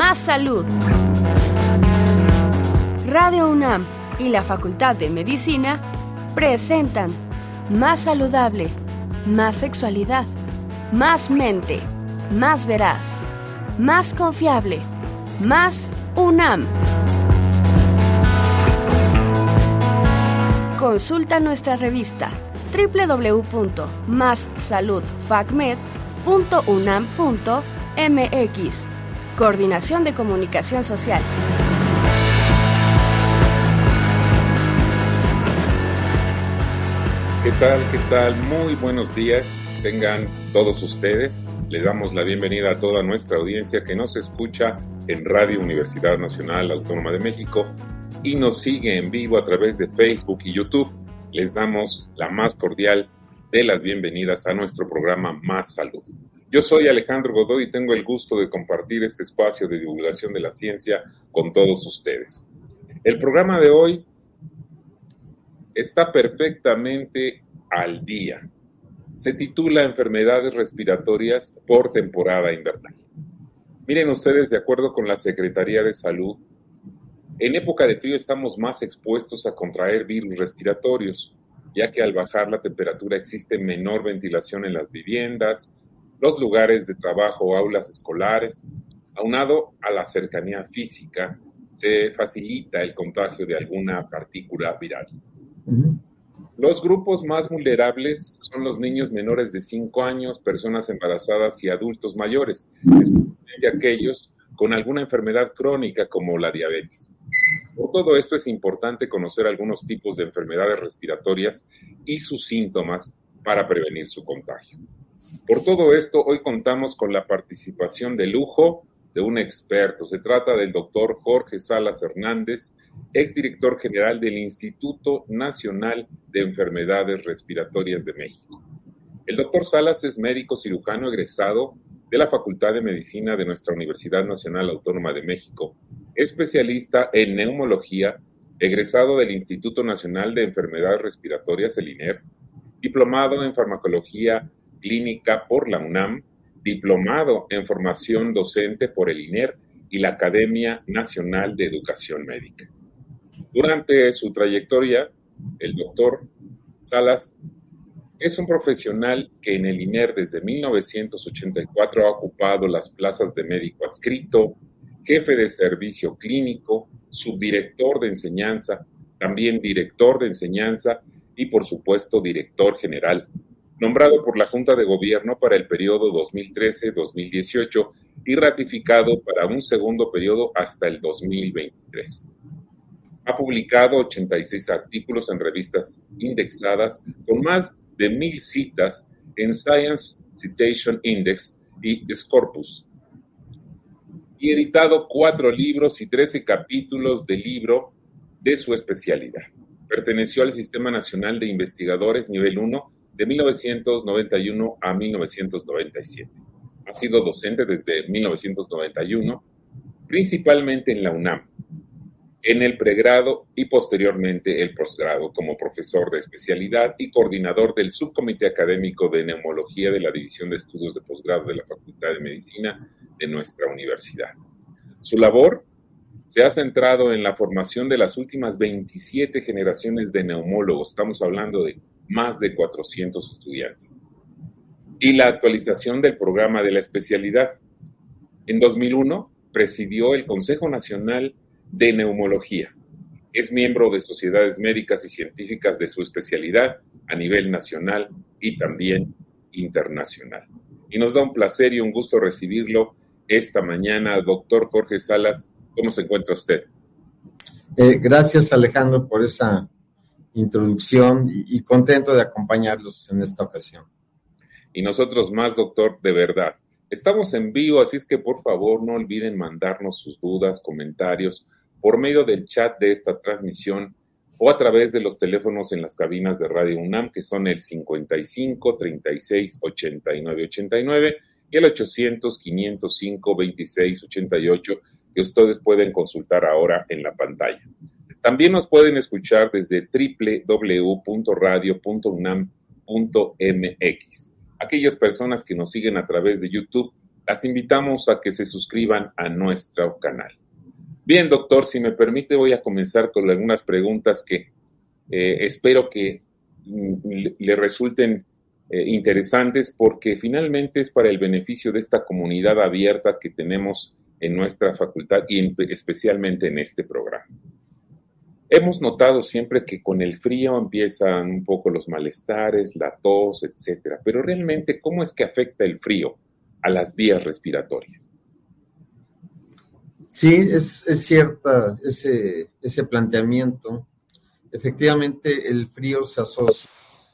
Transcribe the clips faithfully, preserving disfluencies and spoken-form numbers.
Más Salud. Radio UNAM y la Facultad de Medicina presentan Más Saludable, Más Sexualidad, Más Mente, Más Veraz, Más Confiable, Más UNAM. Consulta nuestra revista doble u doble u doble u punto más salud facmed punto unam punto m x. Coordinación de Comunicación Social. ¿Qué tal? ¿Qué tal? Muy buenos días. Tengan todos ustedes. Les damos la bienvenida a toda nuestra audiencia que nos escucha en Radio Universidad Nacional Autónoma de México y nos sigue en vivo a través de Facebook y YouTube. Les damos la más cordial de las bienvenidas a nuestro programa Más Salud. Yo soy Alejandro Godoy y tengo el gusto de compartir este espacio de divulgación de la ciencia con todos ustedes. El programa de hoy está perfectamente al día. Se titula Enfermedades respiratorias por temporada invernal. Miren ustedes, de acuerdo con la Secretaría de Salud, en época de frío estamos más expuestos a contraer virus respiratorios, ya que al bajar la temperatura existe menor ventilación en las viviendas, los lugares de trabajo o aulas escolares. Aunado a la cercanía física, se facilita el contagio de alguna partícula viral. Uh-huh. Los grupos más vulnerables son los niños menores de cinco años, personas embarazadas y adultos mayores, especialmente aquellos con alguna enfermedad crónica como la diabetes. Por todo esto es importante conocer algunos tipos de enfermedades respiratorias y sus síntomas para prevenir su contagio. Por todo esto, hoy contamos con la participación de lujo de un experto. Se trata del doctor Jorge Salas Hernández, exdirector general del Instituto Nacional de Enfermedades Respiratorias de México. El doctor Salas es médico cirujano egresado de la Facultad de Medicina de nuestra Universidad Nacional Autónoma de México, especialista en neumología, egresado del Instituto Nacional de Enfermedades Respiratorias, el I N E R, diplomado en farmacología clínica por la UNAM, diplomado en formación docente por el I N E R y la Academia Nacional de Educación Médica. Durante su trayectoria, el doctor Salas es un profesional que en el I N E R desde mil novecientos ochenta y cuatro ha ocupado las plazas de médico adscrito, jefe de servicio clínico, subdirector de enseñanza, también director de enseñanza y, por supuesto, director general, nombrado por la Junta de Gobierno para el periodo dos mil trece a dos mil dieciocho y ratificado para un segundo periodo hasta el dos mil veintitrés. Ha publicado ochenta y seis artículos en revistas indexadas con más de mil citas en Science Citation Index y Scopus, y editado cuatro libros y trece capítulos del libro de su especialidad. Perteneció al Sistema Nacional de Investigadores Nivel uno de mil novecientos noventa y uno a mil novecientos noventa y siete. Ha sido docente desde mil novecientos noventa y uno, principalmente en la UNAM, en el pregrado y posteriormente el posgrado como profesor de especialidad y coordinador del subcomité académico de neumología de la División de Estudios de Posgrado de la Facultad de Medicina de nuestra universidad. Su labor se ha centrado en la formación de las últimas veintisiete generaciones de neumólogos, estamos hablando de más de cuatrocientos estudiantes, y la actualización del programa de la especialidad. En dos mil uno presidió el Consejo Nacional de Neumología. Es miembro de sociedades médicas y científicas de su especialidad a nivel nacional y también internacional. Y nos da un placer y un gusto recibirlo esta mañana. Doctor Jorge Salas, ¿cómo se encuentra usted? Eh, gracias, Alejandro, por esa introducción y, y contento de acompañarlos en esta ocasión. Y nosotros más, doctor, de verdad. Estamos en vivo, así es que por favor no olviden mandarnos sus dudas, comentarios por medio del chat de esta transmisión o a través de los teléfonos en las cabinas de Radio UNAM, que son el cincuenta y cinco, treinta y seis, ochenta y nueve, ochenta y nueve y el ochocientos, quinientos cinco, veintiséis, ochenta y ocho, que ustedes pueden consultar ahora en la pantalla. También nos pueden escuchar desde doble u doble u doble u punto radio punto unam punto m x. Aquellas personas que nos siguen a través de YouTube las invitamos a que se suscriban a nuestro canal. Bien, doctor, si me permite, voy a comenzar con algunas preguntas que eh, espero que mm, le resulten eh, interesantes, porque finalmente es para el beneficio de esta comunidad abierta que tenemos en nuestra facultad y en, especialmente en este programa. Hemos notado siempre que con el frío empiezan un poco los malestares, la tos, etcétera. Pero realmente, ¿cómo es que afecta el frío a las vías respiratorias? Sí, es, es cierta ese, ese planteamiento. Efectivamente, el frío se asocia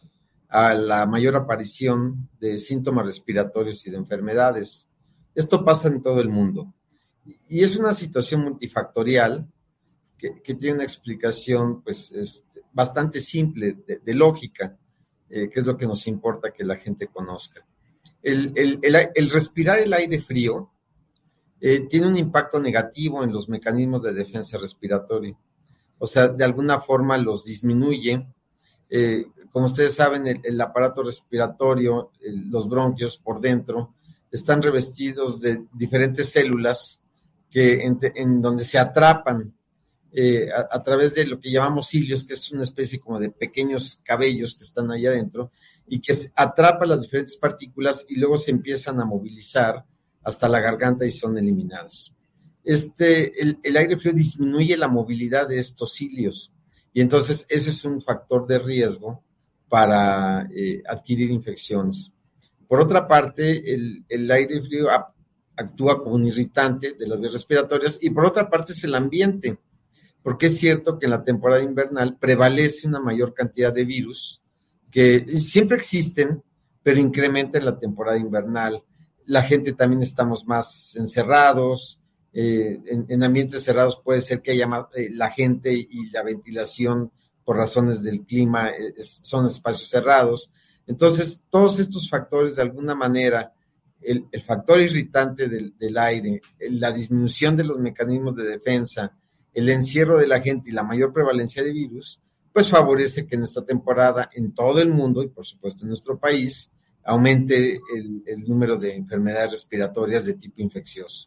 a la mayor aparición de síntomas respiratorios y de enfermedades. Esto pasa en todo el mundo. Y es una situación multifactorial que, que tiene una explicación pues, este, bastante simple, de, de lógica, eh, que es lo que nos importa que la gente conozca. El, el, el, el respirar el aire frío eh, tiene un impacto negativo en los mecanismos de defensa respiratoria. O sea, de alguna forma los disminuye. Eh, como ustedes saben, el, el aparato respiratorio, el, los bronquios por dentro, están revestidos de diferentes células que en, en donde se atrapan eh, a, a través de lo que llamamos cilios, que es una especie como de pequeños cabellos que están ahí adentro y que atrapan las diferentes partículas y luego se empiezan a movilizar hasta la garganta y son eliminadas. Este, el, el aire frío disminuye la movilidad de estos cilios y entonces ese es un factor de riesgo para eh, adquirir infecciones. Por otra parte, el, el aire frío actúa como un irritante de las vías respiratorias y por otra parte es el ambiente, porque es cierto que en la temporada invernal prevalece una mayor cantidad de virus que siempre existen, pero incrementa en la temporada invernal. La gente también estamos más encerrados, eh, en, en ambientes cerrados puede ser que haya más, eh, la gente y la ventilación por razones del clima eh, son espacios cerrados. Entonces, todos estos factores, de alguna manera, el, el factor irritante del, del aire, la disminución de los mecanismos de defensa, el encierro de la gente y la mayor prevalencia de virus, pues favorece que en esta temporada, en todo el mundo y por supuesto en nuestro país, aumente el, el número de enfermedades respiratorias de tipo infeccioso.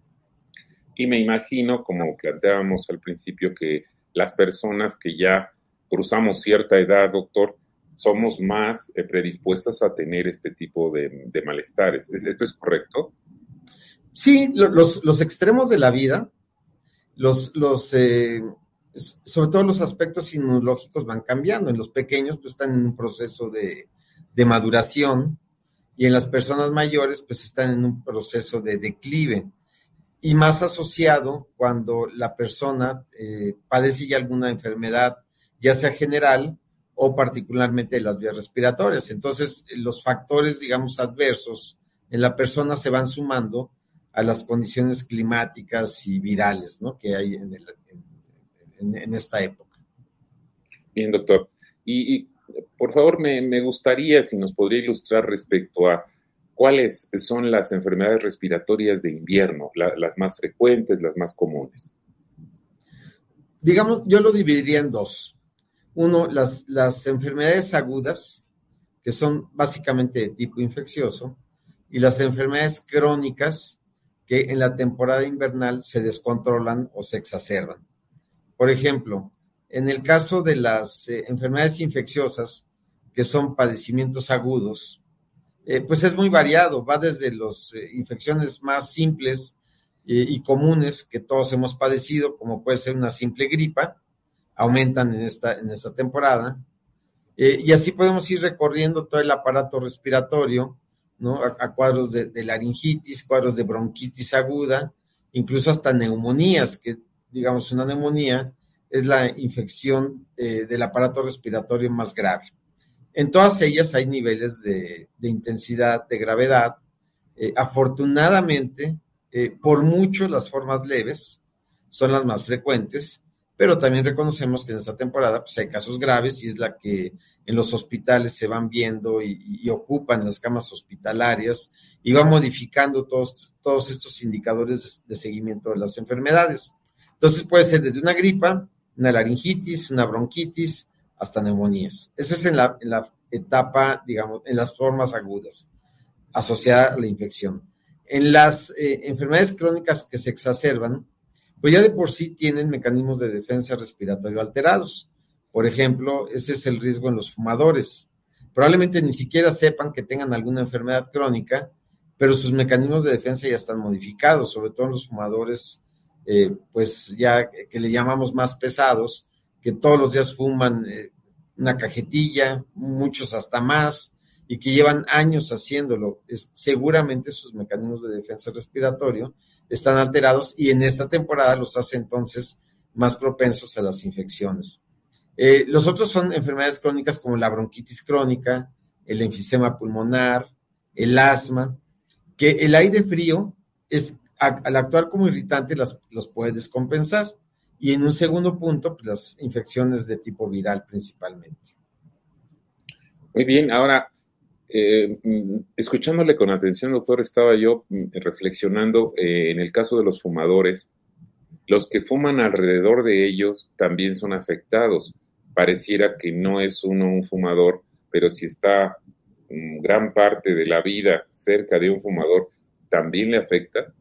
Y me imagino, como planteábamos al principio, que las personas que ya cruzamos cierta edad, doctor, somos más eh, predispuestas a tener este tipo de, de malestares. ¿Esto es correcto? Sí, los, los extremos de la vida, los, los eh, sobre todo los aspectos inmunológicos van cambiando. En los pequeños pues están en un proceso de, de maduración y en las personas mayores pues están en un proceso de declive. Y más asociado cuando la persona eh, padece ya alguna enfermedad, ya sea general o particularmente de las vías respiratorias. Entonces, los factores, digamos, adversos en la persona se van sumando a las condiciones climáticas y virales, ¿no?, que hay en, el, en, en esta época. Bien, doctor. Y, y por favor, me, me gustaría si nos podría ilustrar respecto a cuáles son las enfermedades respiratorias de invierno, la, las más frecuentes, las más comunes. Digamos, yo lo dividiría en dos. Uno, las, las enfermedades agudas, que son básicamente de tipo infeccioso, y las enfermedades crónicas, que en la temporada invernal se descontrolan o se exacerban. Por ejemplo, en el caso de las eh, enfermedades infecciosas, que son padecimientos agudos, eh, pues es muy variado, va desde las eh, infecciones más simples eh, y comunes que todos hemos padecido, como puede ser una simple gripa, aumentan en esta, en esta temporada, eh, y así podemos ir recorriendo todo el aparato respiratorio, ¿no?, a, a cuadros de, de laringitis, cuadros de bronquitis aguda, incluso hasta neumonías, que digamos una neumonía es la infección eh, del aparato respiratorio más grave. En todas ellas hay niveles de, de intensidad, de gravedad. Eh, afortunadamente, eh, por mucho las formas leves son las más frecuentes, pero también reconocemos que en esta temporada pues, hay casos graves y es la que en los hospitales se van viendo y, y ocupan las camas hospitalarias y va modificando todos, todos estos indicadores de, de seguimiento de las enfermedades. Entonces puede ser desde una gripa, una laringitis, una bronquitis, hasta neumonías. Eso es en la, en la etapa, digamos, en las formas agudas, asociada a la infección. En las eh, enfermedades crónicas que se exacerban, pues ya de por sí tienen mecanismos de defensa respiratorio alterados. Por ejemplo, ese es el riesgo en los fumadores. Probablemente ni siquiera sepan que tengan alguna enfermedad crónica, pero sus mecanismos de defensa ya están modificados, sobre todo en los fumadores, eh, pues ya que le llamamos más pesados, que todos los días fuman eh, una cajetilla, muchos hasta más, y que llevan años haciéndolo. Es, seguramente sus mecanismos de defensa respiratorio están alterados y en esta temporada los hace entonces más propensos a las infecciones. Eh, los otros son enfermedades crónicas como la bronquitis crónica, el enfisema pulmonar, el asma, que el aire frío es, a, al actuar como irritante las, los puede descompensar. Y en un segundo punto, pues las infecciones de tipo viral principalmente. Muy bien, ahora, eh, escuchándole con atención, doctor, estaba yo reflexionando eh, en el caso de los fumadores. Los que fuman alrededor de ellos también son afectados. Pareciera que no es uno un fumador, pero si está um, gran parte de la vida cerca de un fumador, ¿también le afecta?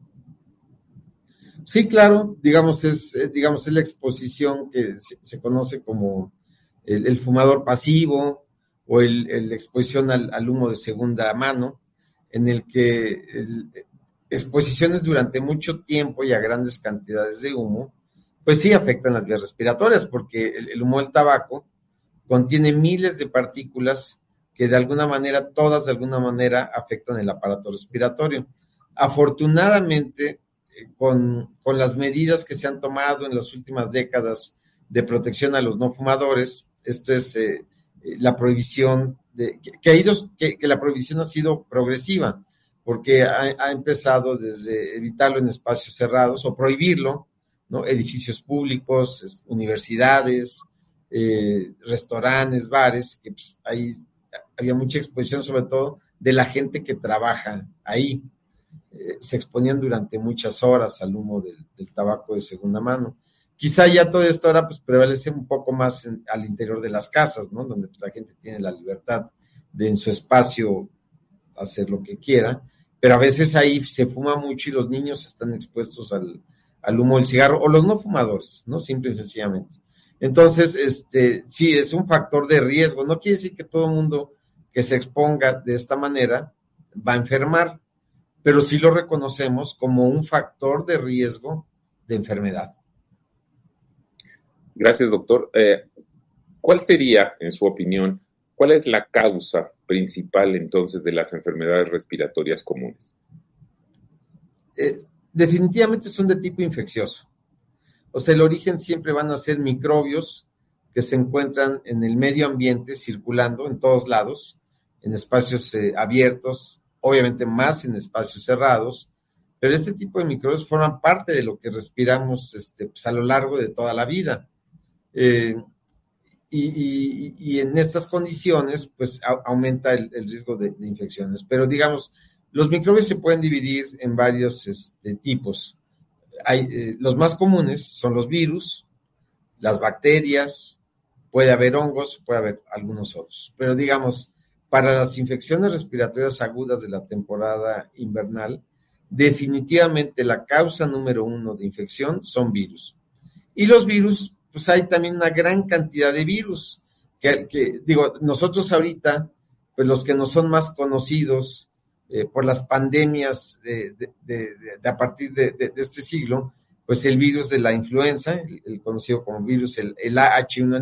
Sí, claro, digamos, es, digamos, es la exposición que se, se conoce como el, el fumador pasivo o el, el exposición al, al humo de segunda mano, en el que el, exposiciones durante mucho tiempo y a grandes cantidades de humo, pues sí afectan las vías respiratorias, porque el, el humo del tabaco contiene miles de partículas que de alguna manera, todas de alguna manera, afectan el aparato respiratorio. Afortunadamente, con, con las medidas que se han tomado en las últimas décadas de protección a los no fumadores, esto es eh, la prohibición, de, que, que, ha ido, que, que la prohibición ha sido progresiva, porque ha, ha empezado desde evitarlo en espacios cerrados o prohibirlo, ¿no? Edificios públicos, universidades, eh, restaurantes, bares, que pues, ahí había mucha exposición, sobre todo de la gente que trabaja ahí. Eh, se exponían durante muchas horas al humo del, del tabaco de segunda mano. Quizá ya todo esto ahora pues prevalece un poco más en, al interior de las casas, ¿no? Donde pues, la gente tiene la libertad de en su espacio hacer lo que quiera, pero a veces ahí se fuma mucho y los niños están expuestos al, al humo del cigarro, o los no fumadores, ¿no? Simple y sencillamente. Entonces, este, sí, es un factor de riesgo. No quiere decir que todo el mundo que se exponga de esta manera va a enfermar, pero sí lo reconocemos como un factor de riesgo de enfermedad. Gracias, doctor. Eh, ¿Cuál sería, en su opinión, cuál es la causa principal entonces de las enfermedades respiratorias comunes? Eh, definitivamente son de tipo infeccioso. O sea, el origen siempre van a ser microbios que se encuentran en el medio ambiente circulando en todos lados, en espacios eh, abiertos, obviamente más en espacios cerrados, pero este tipo de microbios forman parte de lo que respiramos este, pues, a lo largo de toda la vida. Eh, y, y, y en estas condiciones, pues a, aumenta el, el riesgo de, de infecciones. Pero digamos, los microbios se pueden dividir en varios este, tipos. Hay, eh, los más comunes son los virus, las bacterias, puede haber hongos, puede haber algunos otros. Pero digamos, para las infecciones respiratorias agudas de la temporada invernal, definitivamente la causa número uno de infección son virus. Y los virus, pues hay también una gran cantidad de virus, que, que digo, nosotros ahorita, pues los que no son más conocidos eh, por las pandemias de, de, de, de, de a partir de, de, de este siglo, pues el virus de la influenza, el, el conocido como virus, el, el A H uno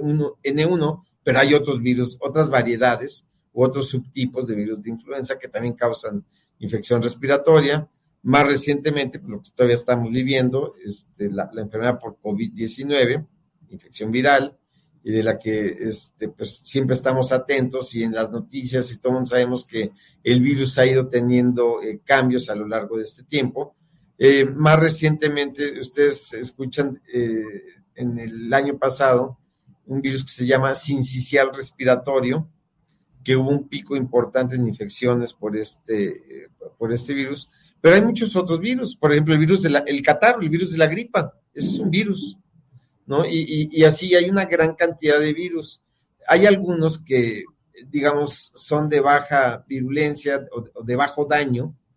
N uno, pero hay otros virus, otras variedades u otros subtipos de virus de influenza que también causan infección respiratoria. Más recientemente, lo que todavía estamos viviendo, este, la, la enfermedad por COVID diecinueve, infección viral, y de la que este, pues, siempre estamos atentos, y en las noticias y todos sabemos que el virus ha ido teniendo eh, cambios a lo largo de este tiempo. Eh, más recientemente, ustedes escuchan eh, en el año pasado un virus que se llama sincicial respiratorio, que hubo un pico importante en infecciones por este, eh, por este virus, pero hay muchos otros virus, por ejemplo, el virus del el catarro, el virus de la gripa, ese es un virus, ¿no? Y, y, y así hay una gran cantidad de virus. Hay algunos que, digamos, son de baja virulencia o, o de bajo daño,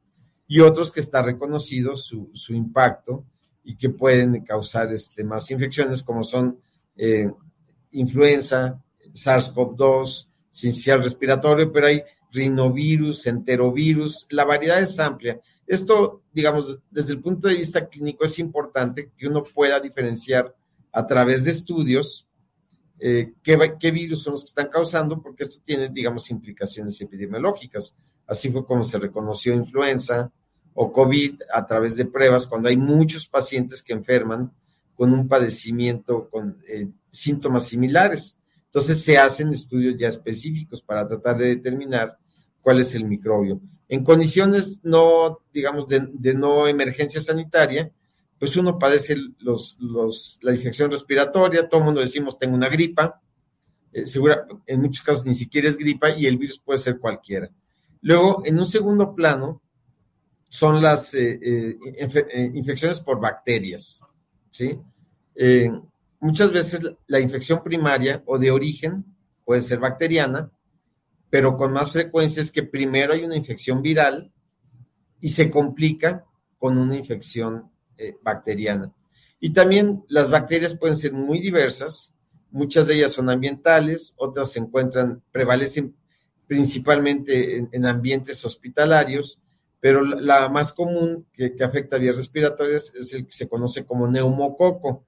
y otros que está reconocido su, su impacto y que pueden causar este, más infecciones, como son eh, influenza, SARS-CoV dos, sincicial respiratorio, pero hay rinovirus, enterovirus, la variedad es amplia. Esto, digamos, desde el punto de vista clínico es importante que uno pueda diferenciar a través de estudios eh, qué, qué virus son los que están causando, porque esto tiene, digamos, implicaciones epidemiológicas. Así fue como se reconoció influenza o COVID a través de pruebas, cuando hay muchos pacientes que enferman con un padecimiento con eh, síntomas similares. Entonces se hacen estudios ya específicos para tratar de determinar cuál es el microbio. En condiciones no, digamos, de, de no emergencia sanitaria, pues uno padece los, los, la infección respiratoria, todo el mundo decimos tengo una gripa, eh, segura, en muchos casos ni siquiera es gripa y el virus puede ser cualquiera. Luego, en un segundo plano, son las eh, eh, inf- eh, infecciones por bacterias, ¿sí? Eh, muchas veces la infección primaria o de origen puede ser bacteriana, pero con más frecuencia es que primero hay una infección viral y se complica con una infección eh, bacteriana. Y también las bacterias pueden ser muy diversas, muchas de ellas son ambientales, otras se encuentran, prevalecen principalmente en, en ambientes hospitalarios, pero la, la más común que, que afecta a vías respiratorias es el que se conoce como neumococo,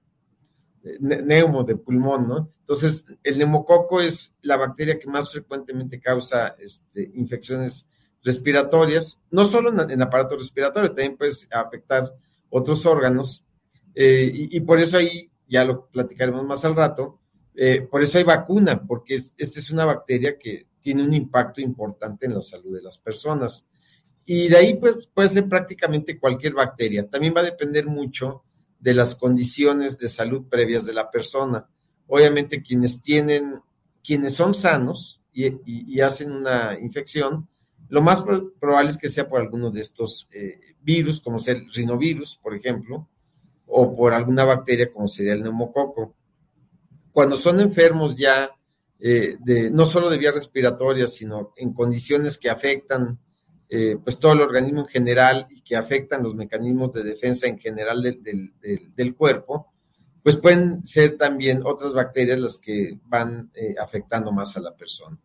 neumo de pulmón, ¿no? Entonces, el neumococo es la bacteria que más frecuentemente causa este, infecciones respiratorias, no solo en, en aparato respiratorio, también puede afectar otros órganos, eh, y, y por eso ahí, ya lo platicaremos más al rato, eh, por eso hay vacuna, porque es, esta es una bacteria que tiene un impacto importante en la salud de las personas. Y de ahí, pues, puede ser prácticamente cualquier bacteria. También va a depender mucho de las condiciones de salud previas de la persona. Obviamente, quienes tienen, quienes son sanos y, y, y hacen una infección, lo más pro- probable es que sea por alguno de estos eh, virus, como sea el rinovirus, por ejemplo, o por alguna bacteria como sería el neumococo. Cuando son enfermos ya, eh, de, no solo de vías respiratorias, sino en condiciones que afectan Eh, pues todo el organismo en general y que afectan los mecanismos de defensa en general del, del, del, del cuerpo, pues pueden ser también otras bacterias las que van eh, afectando más a la persona.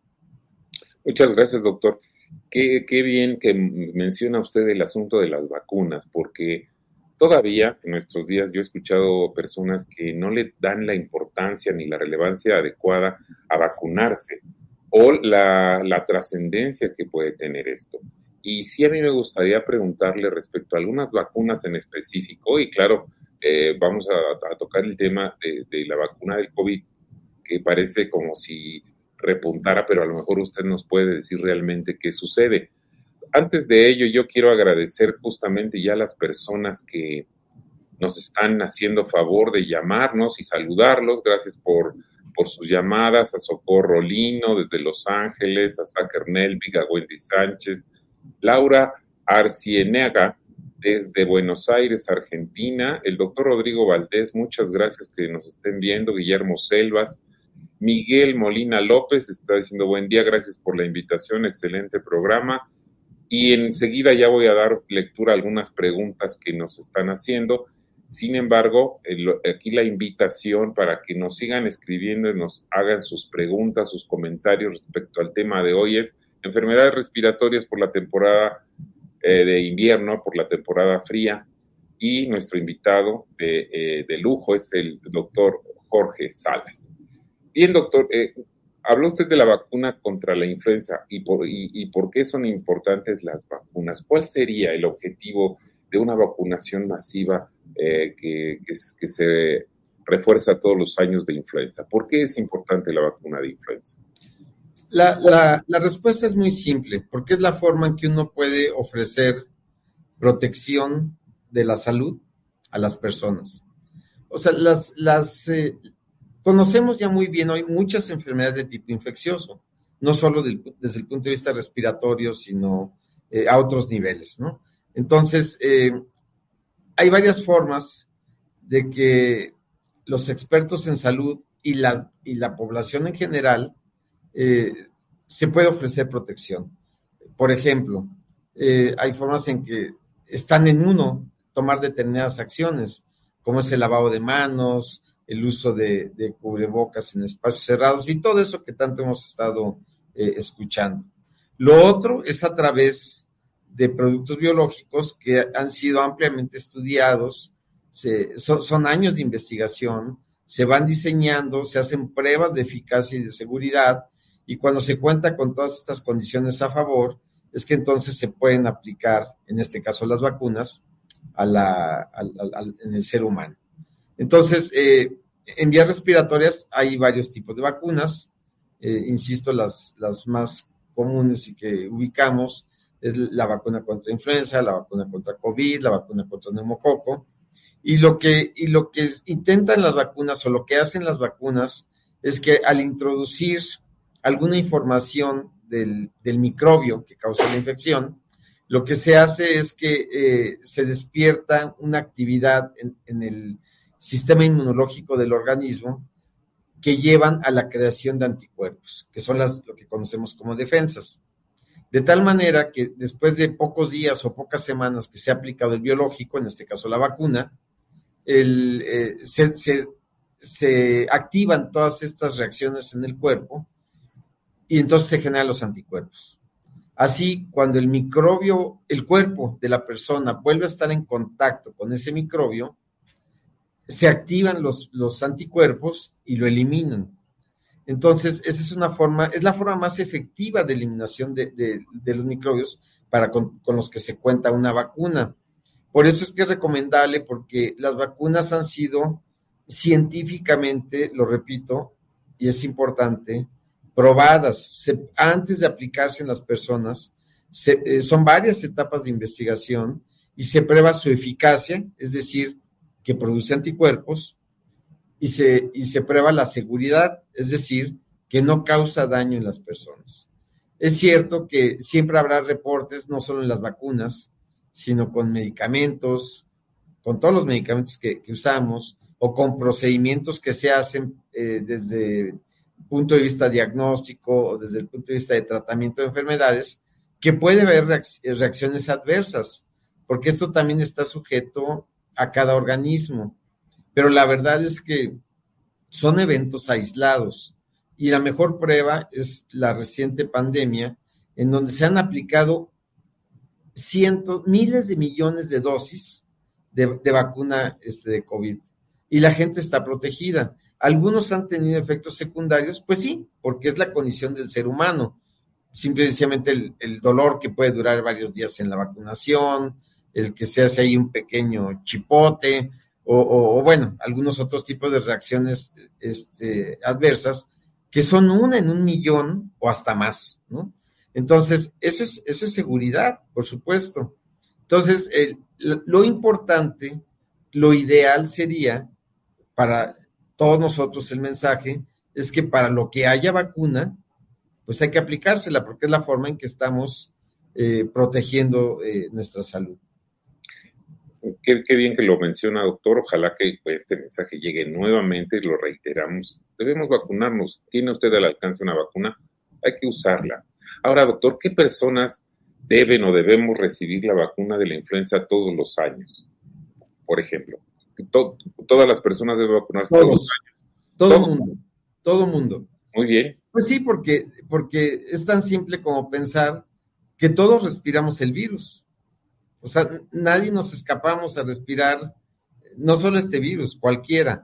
Muchas gracias, doctor. Qué, qué bien que menciona usted el asunto de las vacunas, porque todavía en nuestros días yo he escuchado personas que no le dan la importancia ni la relevancia adecuada a vacunarse o la, la trascendencia que puede tener esto. Y sí, a mí me gustaría preguntarle respecto a algunas vacunas en específico, y claro, eh, vamos a, a tocar el tema de, de la vacuna del COVID, que parece como si repuntara, pero a lo mejor usted nos puede decir realmente qué sucede. Antes de ello, yo quiero agradecer justamente ya a las personas que nos están haciendo favor de llamarnos y saludarlos. Gracias por, por sus llamadas, a Socorro Lino desde Los Ángeles, a Sáker Nelvig, a Wendy Sánchez, Laura Arcienega desde Buenos Aires, Argentina, el doctor Rodrigo Valdés, muchas gracias que nos estén viendo, Guillermo Selvas, Miguel Molina López está diciendo buen día, gracias por la invitación, excelente programa, y enseguida ya voy a dar lectura a algunas preguntas que nos están haciendo. Sin embargo, el, aquí la invitación para que nos sigan escribiendo y nos hagan sus preguntas, sus comentarios respecto al tema de hoy es enfermedades respiratorias por la temporada eh, de invierno, por la temporada fría, y nuestro invitado de, eh, de lujo es el doctor Jorge Salas. Bien, doctor, eh, habló usted de la vacuna contra la influenza y por, y, y por qué son importantes las vacunas. ¿Cuál sería el objetivo de una vacunación masiva eh, que, que, que se refuerza todos los años de influenza? ¿Por qué es importante la vacuna de influenza? La, la, la respuesta es muy simple, porque es la forma en que uno puede ofrecer protección de la salud a las personas. O sea, las, las eh, conocemos ya muy bien hoy muchas enfermedades de tipo infeccioso, no solo del, desde el punto de vista respiratorio, sino eh, a otros niveles, ¿no? Entonces, eh, hay varias formas de que los expertos en salud y la, y la población en general Eh, se puede ofrecer protección. Por ejemplo, eh, hay formas en que están en uno tomar determinadas acciones, como es el lavado de manos, el uso de, de cubrebocas en espacios cerrados y todo eso que tanto hemos estado eh, escuchando. Lo otro es a través de productos biológicos que han sido ampliamente estudiados, se, son, son años de investigación, se van diseñando, se hacen pruebas de eficacia y de seguridad, y cuando se cuenta con todas estas condiciones a favor, es que entonces se pueden aplicar, en este caso las vacunas, a la, a, a, a, en el ser humano. Entonces, eh, en vías respiratorias hay varios tipos de vacunas, eh, insisto, las, las más comunes y que ubicamos es la vacuna contra influenza, la vacuna contra COVID, la vacuna contra neumococo, y lo que, y lo que intentan las vacunas o lo que hacen las vacunas es que al introducir alguna información del, del microbio que causa la infección, lo que se hace es que eh, se despierta una actividad en, en el sistema inmunológico del organismo que llevan a la creación de anticuerpos, que son las, lo que conocemos como defensas. De tal manera que después de pocos días o pocas semanas que se ha aplicado el biológico, en este caso la vacuna, el, eh, se, se, se activan todas estas reacciones en el cuerpo y entonces se generan los anticuerpos. Así, cuando el microbio, el cuerpo de la persona vuelve a estar en contacto con ese microbio, se activan los, los anticuerpos y lo eliminan. Entonces, esa es una forma, es la forma más efectiva de eliminación de, de, de los microbios para con, con los que se cuenta una vacuna. Por eso es que es recomendable, porque las vacunas han sido científicamente, lo repito, y es importante, probadas. Se, antes de aplicarse en las personas, se, eh, son varias etapas de investigación y se prueba su eficacia, es decir, que produce anticuerpos, y se, y se prueba la seguridad, es decir, que no causa daño en las personas. Es cierto que siempre habrá reportes, no solo en las vacunas, sino con medicamentos, con todos los medicamentos que, que usamos, o con procedimientos que se hacen eh, desde el punto de vista diagnóstico o desde el punto de vista de tratamiento de enfermedades, que puede haber reacciones adversas, porque esto también está sujeto a cada organismo. Pero la verdad es que son eventos aislados y la mejor prueba es la reciente pandemia, en donde se han aplicado cientos, miles de millones de dosis de, de vacuna este, de COVID y la gente está protegida. Algunos han tenido efectos secundarios, pues sí, porque es la condición del ser humano. Simplemente el, el dolor que puede durar varios días en la vacunación, el que se hace ahí un pequeño chipote, O, o, o bueno, algunos otros tipos de reacciones este, adversas que son una en un millón o hasta más, ¿no? Entonces, eso es, eso es seguridad, por supuesto. Entonces, el, lo importante, lo ideal sería para todos nosotros el mensaje es que para lo que haya vacuna, pues hay que aplicársela porque es la forma en que estamos eh, protegiendo eh, nuestra salud. Qué, qué bien que lo menciona, doctor. Ojalá que pues, este mensaje llegue nuevamente y lo reiteramos. Debemos vacunarnos. ¿Tiene usted al alcance una vacuna? Hay que usarla. Ahora, doctor, ¿qué personas deben o debemos recibir la vacuna de la influenza todos los años? Por ejemplo, to- todas las personas deben vacunarse todos, todos los años. Todo el mundo. Todo el mundo. Muy bien. Pues sí, porque, porque es tan simple como pensar que todos respiramos el virus. O sea, nadie nos escapamos a respirar, no solo este virus, cualquiera.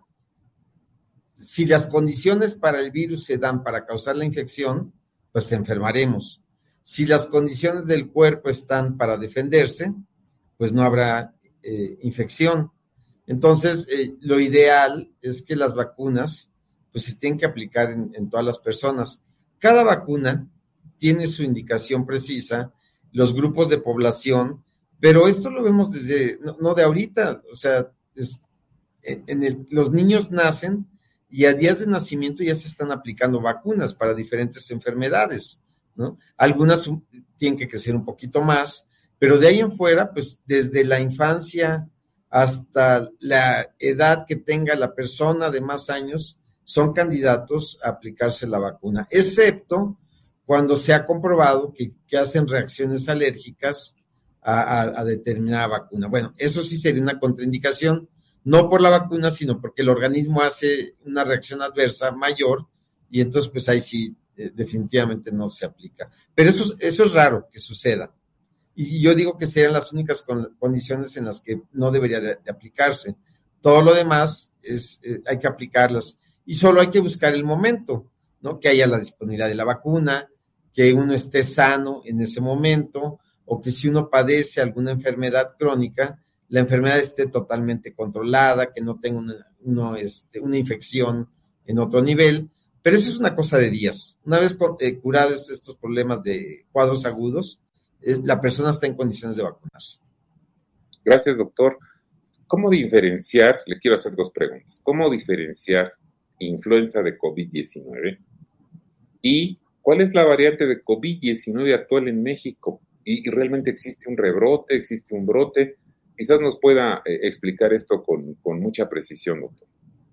Si las condiciones para el virus se dan para causar la infección, pues enfermaremos. Si las condiciones del cuerpo están para defenderse, pues no habrá eh, infección. Entonces, eh, lo ideal es que las vacunas, pues se tienen que aplicar en, en todas las personas. Cada vacuna tiene su indicación precisa, los grupos de población. Pero esto lo vemos desde, no, no de ahorita, o sea, es, en, en el, los niños nacen y a días de nacimiento ya se están aplicando vacunas para diferentes enfermedades, ¿no? Algunas tienen que crecer un poquito más, pero de ahí en fuera, pues desde la infancia hasta la edad que tenga la persona de más años, son candidatos a aplicarse la vacuna, excepto cuando se ha comprobado que, que hacen reacciones alérgicas a, a, a determinada vacuna. Bueno, eso sí sería una contraindicación, no por la vacuna, sino porque el organismo hace una reacción adversa mayor y entonces pues ahí sí eh, definitivamente no se aplica. Pero eso, eso es raro que suceda. Y yo digo que serían las únicas con, condiciones en las que no debería de, de aplicarse. Todo lo demás es, eh, hay que aplicarlas y solo hay que buscar el momento, ¿no? Que haya la disponibilidad de la vacuna, que uno esté sano en ese momento, o que si uno padece alguna enfermedad crónica, la enfermedad esté totalmente controlada, que no tenga una, una, este, una infección en otro nivel, pero eso es una cosa de días. Una vez eh, curados estos problemas de cuadros agudos, es, la persona está en condiciones de vacunarse. Gracias, doctor. ¿Cómo diferenciar? Le quiero hacer dos preguntas. ¿Cómo diferenciar influenza de COVID diecinueve? ¿Y cuál es la variante de COVID diecinueve actual en México? ¿Y, y realmente existe un rebrote, existe un brote? Quizás nos pueda eh, explicar esto con, con mucha precisión, doctor.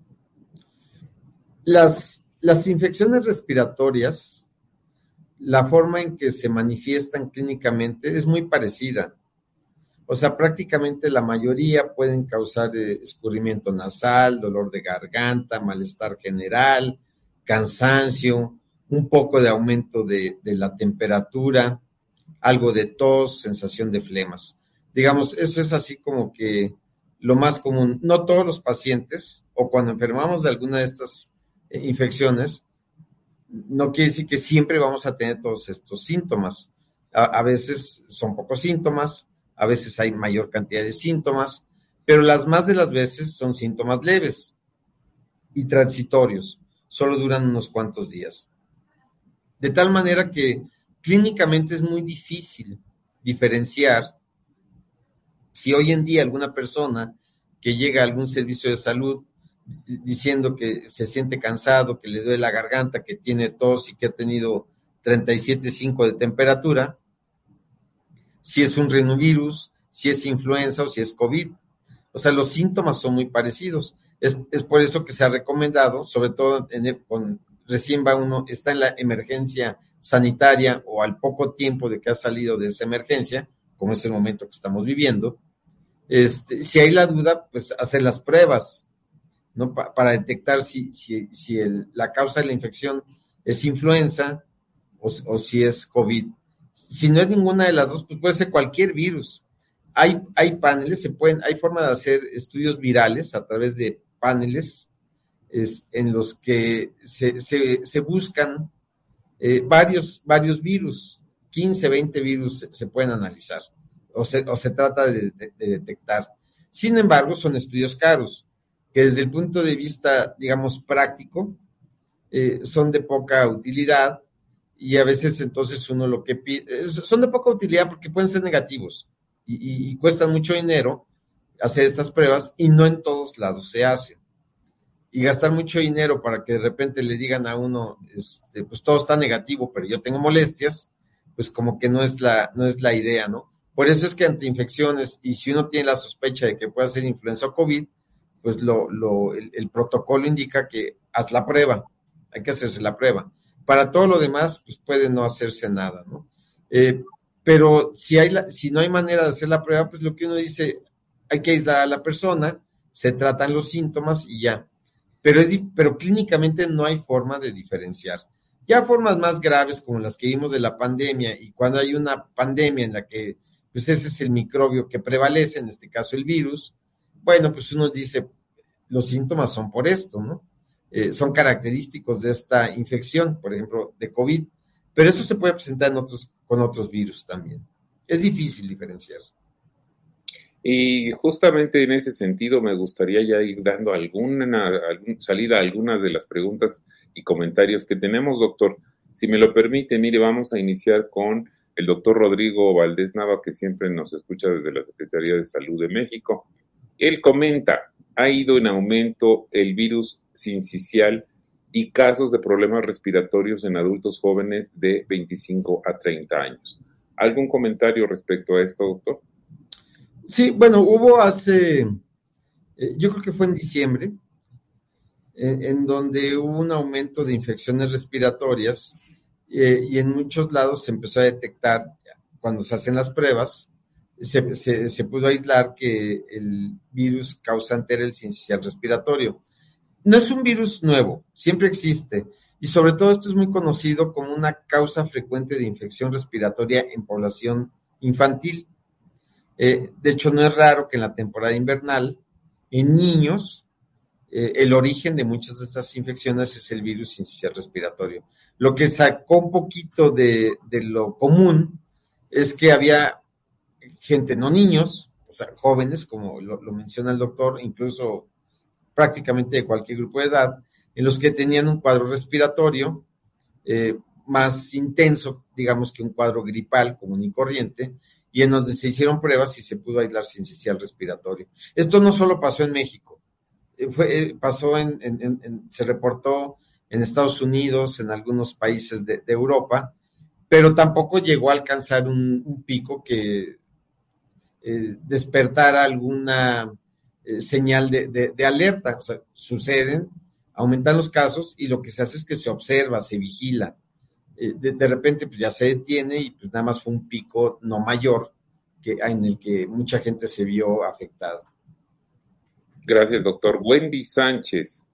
Las, las infecciones respiratorias, la forma en que se manifiestan clínicamente es muy parecida. O sea, prácticamente la mayoría pueden causar eh, escurrimiento nasal, dolor de garganta, malestar general, cansancio, un poco de aumento de, de la temperatura, algo de tos, sensación de flemas. Digamos, eso es así como que lo más común. No todos los pacientes, o cuando enfermamos de alguna de estas eh, infecciones, no quiere decir que siempre vamos a tener todos estos síntomas. A, a veces son pocos síntomas, a veces hay mayor cantidad de síntomas, pero las más de las veces son síntomas leves y transitorios, solo duran unos cuantos días. De tal manera que clínicamente es muy difícil diferenciar si hoy en día alguna persona que llega a algún servicio de salud diciendo que se siente cansado, que le duele la garganta, que tiene tos y que ha tenido treinta y siete punto cinco de temperatura, si es un rinovirus, si es influenza o si es COVID. O sea, los síntomas son muy parecidos. Es, es por eso que se ha recomendado, sobre todo en, con, recién va uno, está en la emergencia sanitaria o al poco tiempo de que ha salido de esa emergencia, como es el momento que estamos viviendo, este, si hay la duda, pues hacer las pruebas, ¿no? Pa- para detectar si, si, si el, la causa de la infección es influenza o, o si es COVID. Si no es ninguna de las dos, pues puede ser cualquier virus. Hay, hay paneles, se pueden, hay forma de hacer estudios virales a través de paneles es, en los que se, se, se buscan eh, varios, varios virus, quince, veinte virus se, se pueden analizar o se, o se trata de, de, de detectar. Sin embargo, son estudios caros, que desde el punto de vista, digamos, práctico, eh, son de poca utilidad y a veces entonces uno lo que pide, son de poca utilidad porque pueden ser negativos y, y, y cuestan mucho dinero hacer estas pruebas y no en todos lados se hacen. Y gastar mucho dinero para que de repente le digan a uno, este, pues todo está negativo, pero yo tengo molestias, pues como que no es la, no es la idea, ¿no? Por eso es que ante infecciones, y si uno tiene la sospecha de que pueda ser influenza o COVID, pues lo, lo, el, el protocolo indica que haz la prueba, hay que hacerse la prueba. Para todo lo demás, pues puede no hacerse nada, ¿no? Eh, pero si, hay la, si no hay manera de hacer la prueba, pues lo que uno dice, hay que aislar a la persona, se tratan los síntomas y ya. Pero, es, pero clínicamente no hay forma de diferenciar. Ya formas más graves como las que vimos de la pandemia y cuando hay una pandemia en la que pues ese es el microbio que prevalece, en este caso el virus, bueno, pues uno dice, los síntomas son por esto, ¿no? Eh, son característicos de esta infección, por ejemplo, de COVID, pero eso se puede presentar en otros, con otros virus también. Es difícil diferenciar. Y justamente en ese sentido me gustaría ya ir dando alguna algún, salida a algunas de las preguntas y comentarios que tenemos, doctor. Si me lo permite, mire, vamos a iniciar con el doctor Rodrigo Valdés Nava, que siempre nos escucha desde la Secretaría de Salud de México. Él comenta, ha ido en aumento el virus sincicial y casos de problemas respiratorios en adultos jóvenes de veinticinco a treinta años. ¿Algún comentario respecto a esto, doctor? Sí, bueno, hubo hace, eh, yo creo que fue en diciembre, eh, en donde hubo un aumento de infecciones respiratorias eh, y en muchos lados se empezó a detectar, cuando se hacen las pruebas, se, se, se pudo aislar que el virus causante era el sincicial respiratorio. No es un virus nuevo, siempre existe, y sobre todo esto es muy conocido como una causa frecuente de infección respiratoria en población infantil. Eh, de hecho, no es raro que en la temporada invernal, en niños, eh, el origen de muchas de estas infecciones es el virus sincicial respiratorio. Lo que sacó un poquito de, de lo común es que había gente, no niños, o sea, jóvenes, como lo, lo menciona el doctor, incluso prácticamente de cualquier grupo de edad, en los que tenían un cuadro respiratorio eh, más intenso, digamos que un cuadro gripal común y corriente, y en donde se hicieron pruebas y se pudo aislar sincicial respiratorio. Esto no solo pasó en México, eh, fue, eh, pasó en, en, en, se reportó en Estados Unidos, en algunos países de, de Europa, pero tampoco llegó a alcanzar un, un pico que eh, despertara alguna eh, señal de, de, de alerta. O sea, suceden, aumentan los casos y lo que se hace es que se observa, se vigila. Eh, de, de repente pues ya se detiene y pues nada más fue un pico no mayor que, en el que mucha gente se vio afectada. Gracias, doctor. Wendy Sánchez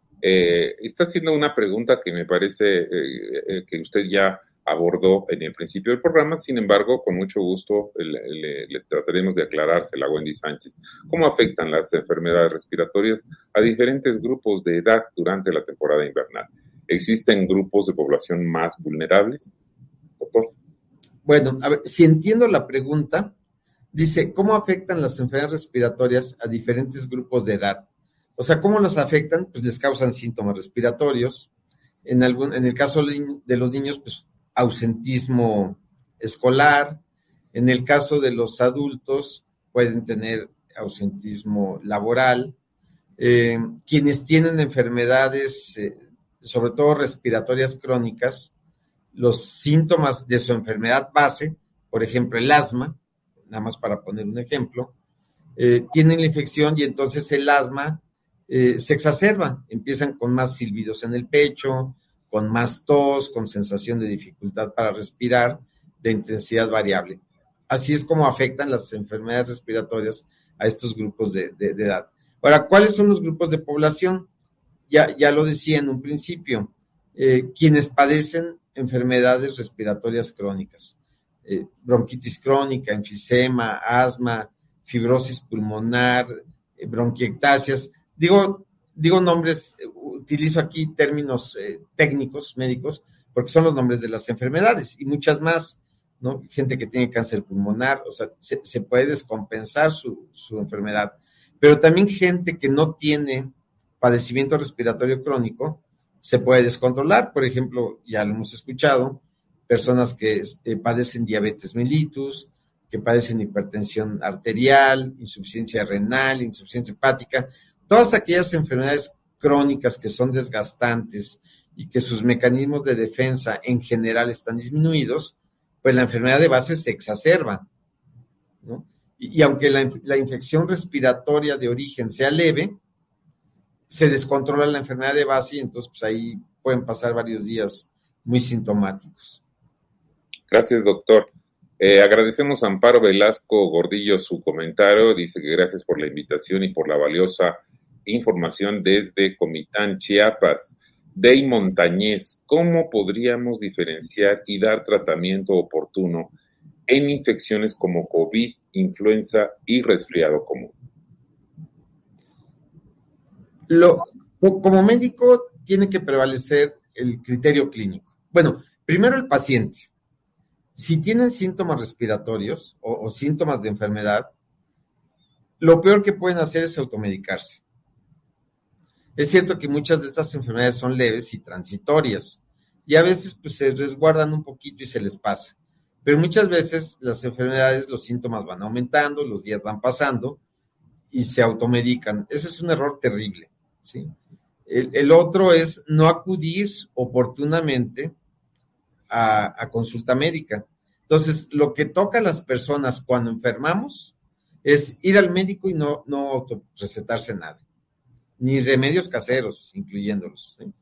eh, está haciendo una pregunta que me parece eh, eh, que usted ya abordó en el principio del programa, sin embargo, con mucho gusto le, le, le trataremos de aclarársela a Wendy Sánchez. ¿Cómo afectan las enfermedades respiratorias a diferentes grupos de edad durante la temporada invernal? ¿Existen grupos de población más vulnerables, doctor? Bueno, a ver, si entiendo la pregunta, dice, ¿cómo afectan las enfermedades respiratorias a diferentes grupos de edad? O sea, ¿cómo las afectan? Pues les causan síntomas respiratorios. En, algún, en el caso de los niños, pues ausentismo escolar. En el caso de los adultos, pueden tener ausentismo laboral. Eh, quienes tienen enfermedades, eh, sobre todo respiratorias crónicas, los síntomas de su enfermedad base, por ejemplo, el asma, nada más para poner un ejemplo, eh, tienen la infección y entonces el asma eh, se exacerba, empiezan con más silbidos en el pecho, con más tos, con sensación de dificultad para respirar, de intensidad variable. Así es como afectan las enfermedades respiratorias a estos grupos de, de, de edad. Ahora, ¿cuáles son los grupos de población? Ya, ya lo decía en un principio, eh, quienes padecen enfermedades respiratorias crónicas, eh, bronquitis crónica, enfisema, asma, fibrosis pulmonar, eh, bronquiectasias. Digo, digo nombres, eh, utilizo aquí términos eh, técnicos, médicos, porque son los nombres de las enfermedades y muchas más, ¿no? Gente que tiene cáncer pulmonar, o sea, se, se puede descompensar su, su enfermedad, pero también gente que no tiene padecimiento respiratorio crónico se puede descontrolar. Por ejemplo, ya lo hemos escuchado, personas que eh, padecen diabetes mellitus, que padecen hipertensión arterial, insuficiencia renal, insuficiencia hepática, todas aquellas enfermedades crónicas que son desgastantes y que sus mecanismos de defensa en general están disminuidos, pues la enfermedad de base se exacerba, ¿no? Y, y aunque la, la infección respiratoria de origen sea leve, se descontrola la enfermedad de base y entonces pues ahí pueden pasar varios días muy sintomáticos. Gracias, doctor. Eh, agradecemos a Amparo Velasco Gordillo su comentario. Dice que gracias por la invitación y por la valiosa información desde Comitán, Chiapas. Dey Montañez, ¿cómo podríamos diferenciar y dar tratamiento oportuno en infecciones como COVID, influenza y resfriado común? Lo, como médico tiene que prevalecer el criterio clínico. Bueno, primero el paciente. Si tienen síntomas respiratorios o, o síntomas de enfermedad, lo peor que pueden hacer es automedicarse. Es cierto que muchas de estas enfermedades son leves y transitorias y a veces pues, se resguardan un poquito y se les pasa. Pero muchas veces las enfermedades, los síntomas van aumentando, los días van pasando y se automedican. Ese es un error terrible, ¿sí? El, el otro es no acudir oportunamente a, a consulta médica. Entonces, lo que toca a las personas cuando enfermamos es ir al médico y no, no autorrecetarse nada, ni remedios caseros, incluyéndolos, ¿sí?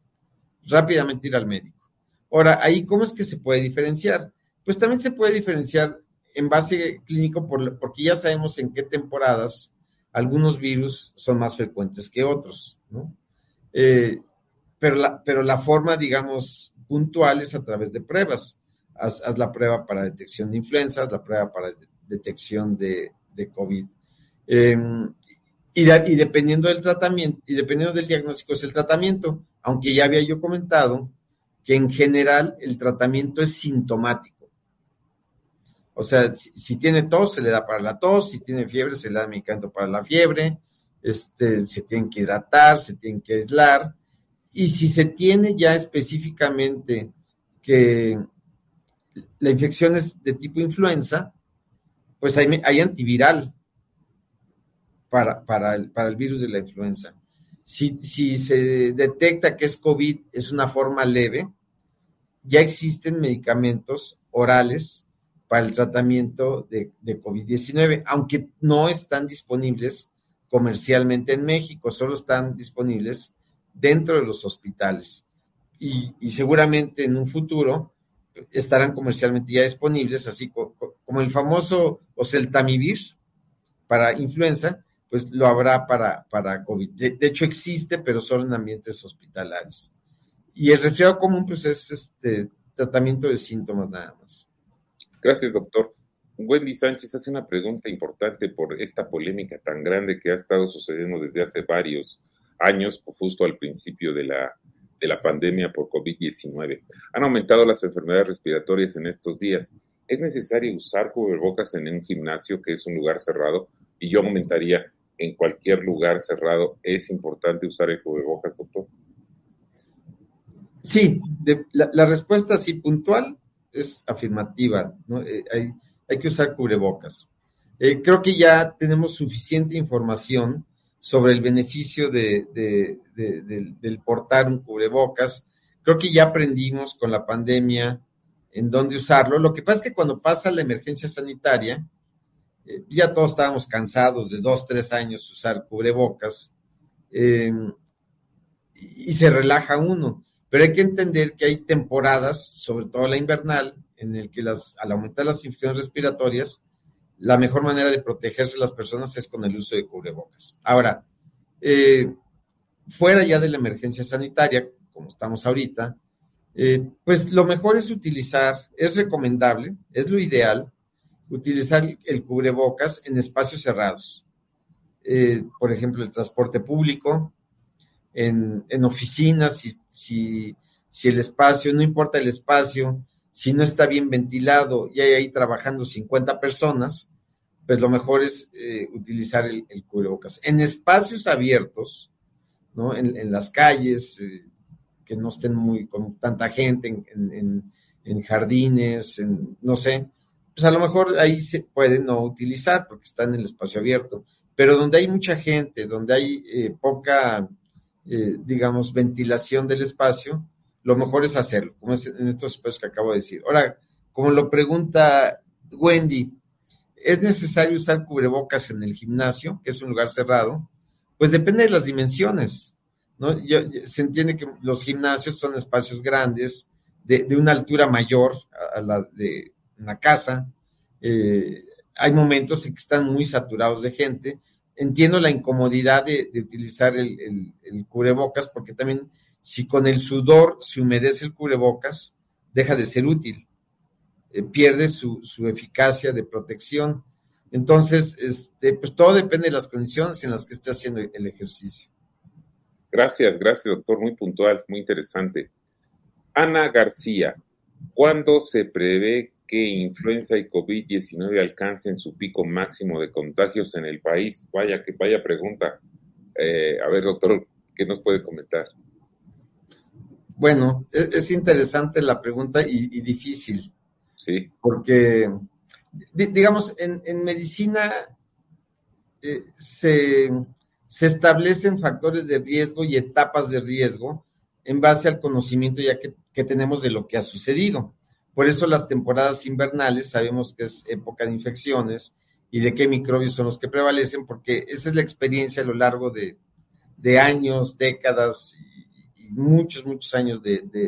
Rápidamente ir al médico. Ahora, ahí, ¿cómo es que se puede diferenciar? Pues también se puede diferenciar en base clínico, por, porque ya sabemos en qué temporadas algunos virus son más frecuentes que otros, ¿no? Eh, pero, la, pero la forma, digamos, puntual es a través de pruebas. Haz, haz la prueba para detección de influenza, haz la prueba para de, detección de, de COVID. Eh, y, de, y dependiendo del tratamiento, y dependiendo del diagnóstico es el tratamiento, aunque ya había yo comentado que en general el tratamiento es sintomático. O sea, si, si tiene tos, se le da para la tos, si tiene fiebre, se le da medicamento para la fiebre, este, se tienen que hidratar, se tienen que aislar, y si se tiene ya específicamente que la infección es de tipo influenza, pues hay, hay antiviral para, para, el, para el virus de la influenza. Si, si se detecta que es COVID, es una forma leve, ya existen medicamentos orales para el tratamiento de, de COVID diecinueve, aunque no están disponibles comercialmente en México, solo están disponibles dentro de los hospitales. Y, y seguramente en un futuro estarán comercialmente ya disponibles, así co, como el famoso oseltamivir para influenza, pues lo habrá para, para COVID. De, de hecho existe, pero solo en ambientes hospitalarios. Y el resfriado común, pues es este tratamiento de síntomas nada más. Gracias, doctor. Wendy Sánchez hace una pregunta importante por esta polémica tan grande que ha estado sucediendo desde hace varios años, justo al principio de la, de la pandemia por COVID diecinueve. Han aumentado las enfermedades respiratorias en estos días. ¿Es necesario usar cubrebocas en un gimnasio que es un lugar cerrado? Y yo aumentaría, en cualquier lugar cerrado, ¿es importante usar el cubrebocas, doctor? Sí, de, la, la respuesta así puntual es afirmativa, ¿no? Eh, hay, hay que usar cubrebocas. Eh, creo que ya tenemos suficiente información sobre el beneficio de, de, de, de, del portar un cubrebocas. Creo que ya aprendimos con la pandemia en dónde usarlo. Lo que pasa es que cuando pasa la emergencia sanitaria, eh, ya todos estábamos cansados de dos, tres años usar cubrebocas, eh, y se relaja uno. Pero hay que entender que hay temporadas, sobre todo la invernal, en el que las, al aumentar las infecciones respiratorias, la mejor manera de protegerse las personas es con el uso de cubrebocas. Ahora, eh, fuera ya de la emergencia sanitaria, como estamos ahorita, eh, pues lo mejor es utilizar, es recomendable, es lo ideal, utilizar el cubrebocas en espacios cerrados. Eh, por ejemplo, el transporte público, En, en oficinas, si, si, si el espacio, no importa el espacio, si no está bien ventilado y hay ahí trabajando cincuenta personas, pues lo mejor es eh, utilizar el, el cubrebocas. En espacios abiertos, ¿no? En, en las calles, eh, que no estén muy con tanta gente, en, en, en jardines, en, no sé, pues a lo mejor ahí se puede no utilizar porque está en el espacio abierto, pero donde hay mucha gente, donde hay eh, poca... Eh, digamos, ventilación del espacio, lo mejor es hacerlo, como es en estos espacios que acabo de decir. Ahora, como lo pregunta Wendy, ¿es necesario usar cubrebocas en el gimnasio, que es un lugar cerrado? Pues depende de las dimensiones, ¿no? Yo, yo, se entiende que los gimnasios son espacios grandes, de, de una altura mayor a, a la de una casa. Eh, hay momentos en que están muy saturados de gente. Entiendo la incomodidad de, de utilizar el, el, el cubrebocas, porque también si con el sudor se humedece el cubrebocas, deja de ser útil, eh, pierde su, su eficacia de protección. Entonces, este, pues todo depende de las condiciones en las que esté haciendo el ejercicio. Gracias, gracias, doctor, muy puntual, muy interesante. Ana García, ¿cuándo se prevé que influenza y COVID diecinueve alcancen su pico máximo de contagios en el país? Vaya, que vaya pregunta. Eh, a ver, doctor, ¿qué nos puede comentar? Bueno, es, es interesante la pregunta y, y difícil. Sí. Porque, di, digamos, en, en medicina eh, se, se establecen factores de riesgo y etapas de riesgo en base al conocimiento ya que, que tenemos de lo que ha sucedido. Por eso las temporadas invernales sabemos que es época de infecciones y de qué microbios son los que prevalecen, porque esa es la experiencia a lo largo de, de años, décadas y, y muchos, muchos años de, de,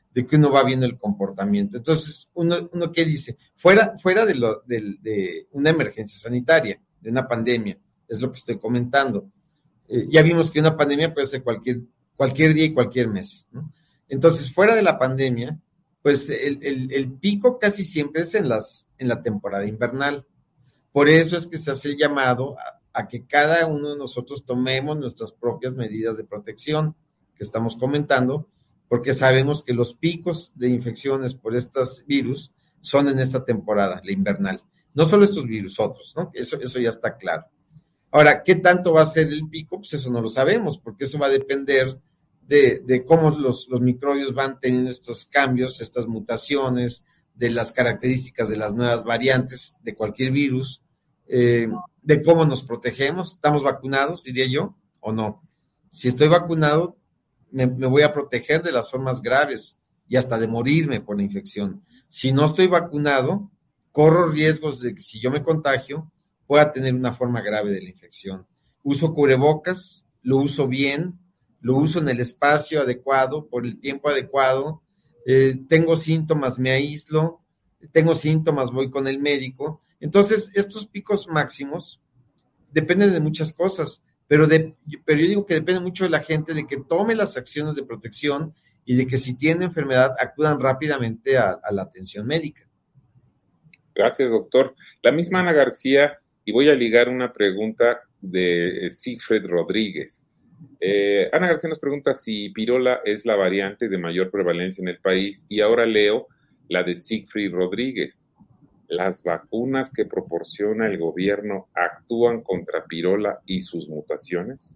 de que uno va viendo el comportamiento. Entonces, uno, uno ¿qué dice? Fuera, fuera de, lo, de, de una emergencia sanitaria, de una pandemia, es lo que estoy comentando. Eh, ya vimos que una pandemia puede ser cualquier, cualquier día y cualquier mes, ¿no? Entonces, fuera de la pandemia, pues el, el, el pico casi siempre es en, las, en la temporada invernal. Por eso es que se hace el llamado a, a que cada uno de nosotros tomemos nuestras propias medidas de protección que estamos comentando, porque sabemos que los picos de infecciones por estos virus son en esta temporada, la invernal. No solo estos virus, otros, ¿no? Eso, eso ya está claro. Ahora, ¿qué tanto va a ser el pico? Pues eso no lo sabemos, porque eso va a depender de, de cómo los, los microbios van teniendo estos cambios, estas mutaciones, de las características de las nuevas variantes de cualquier virus, eh, de cómo nos protegemos. ¿Estamos vacunados, diría yo, o no? Si estoy vacunado, me, me voy a proteger de las formas graves y hasta de morirme por la infección. Si no estoy vacunado, corro riesgos de que si yo me contagio, pueda tener una forma grave de la infección. Uso cubrebocas, lo uso bien, lo uso en el espacio adecuado, por el tiempo adecuado, eh, tengo síntomas, me aíslo, tengo síntomas, voy con el médico. Entonces, estos picos máximos dependen de muchas cosas, pero, de, pero yo digo que depende mucho de la gente, de que tome las acciones de protección y de que si tiene enfermedad acudan rápidamente a, a la atención médica. Gracias, doctor. La misma Ana García, y voy a ligar una pregunta de Siegfried Rodríguez. Eh, Ana García nos pregunta si pirola es la variante de mayor prevalencia en el país, y ahora leo la de Siegfried Rodríguez. ¿Las vacunas que proporciona el gobierno actúan contra pirola y sus mutaciones?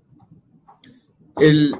El,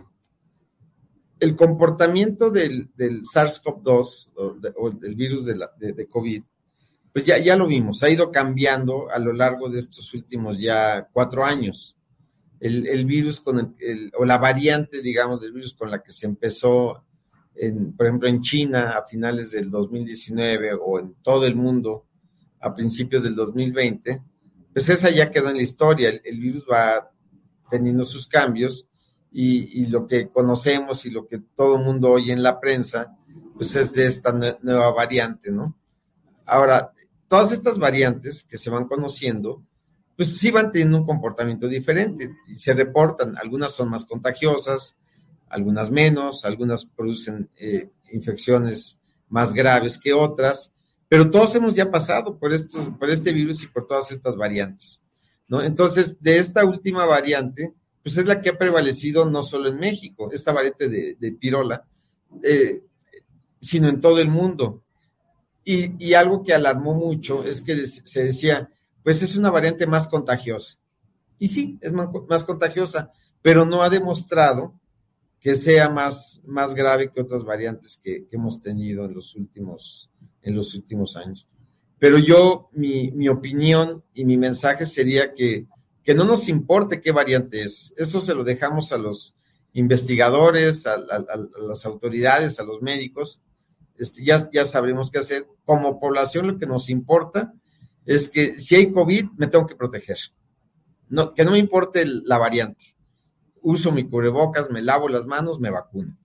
el comportamiento del, del SARS-CoV dos o, de, o del virus de, la, de, de COVID, pues ya, ya lo vimos, ha ido cambiando a lo largo de estos últimos ya cuatro años. El, el virus con el, el, o la variante, digamos, del virus con la que se empezó, en, por ejemplo, en China a finales del dos mil diecinueve o en todo el mundo a principios del dos mil veinte, pues esa ya quedó en la historia. El, el virus va teniendo sus cambios y, y lo que conocemos y lo que todo el mundo oye en la prensa, pues es de esta nueva variante, ¿no? Ahora, todas estas variantes que se van conociendo, pues sí van teniendo un comportamiento diferente y se reportan. Algunas son más contagiosas, algunas menos, algunas producen eh, infecciones más graves que otras, pero todos hemos ya pasado por, esto, por este virus y por todas estas variantes, ¿no? Entonces, de esta última variante, pues es la que ha prevalecido no solo en México, esta variante de, de pirola, eh, sino en todo el mundo. Y, y algo que alarmó mucho es que se decía, pues es una variante más contagiosa. Y sí, es más, más contagiosa, pero no ha demostrado que sea más, más grave que otras variantes que, que hemos tenido en los últimos, en los últimos años. Pero yo, mi, mi opinión y mi mensaje sería que, que no nos importe qué variante es. Eso se lo dejamos a los investigadores, a, a, a las autoridades, a los médicos. Este, ya, ya sabremos qué hacer. Como población, lo que nos importa es que si hay COVID, me tengo que proteger. No, que no me importe el, la variante. Uso mi cubrebocas, me lavo las manos, me vacuno.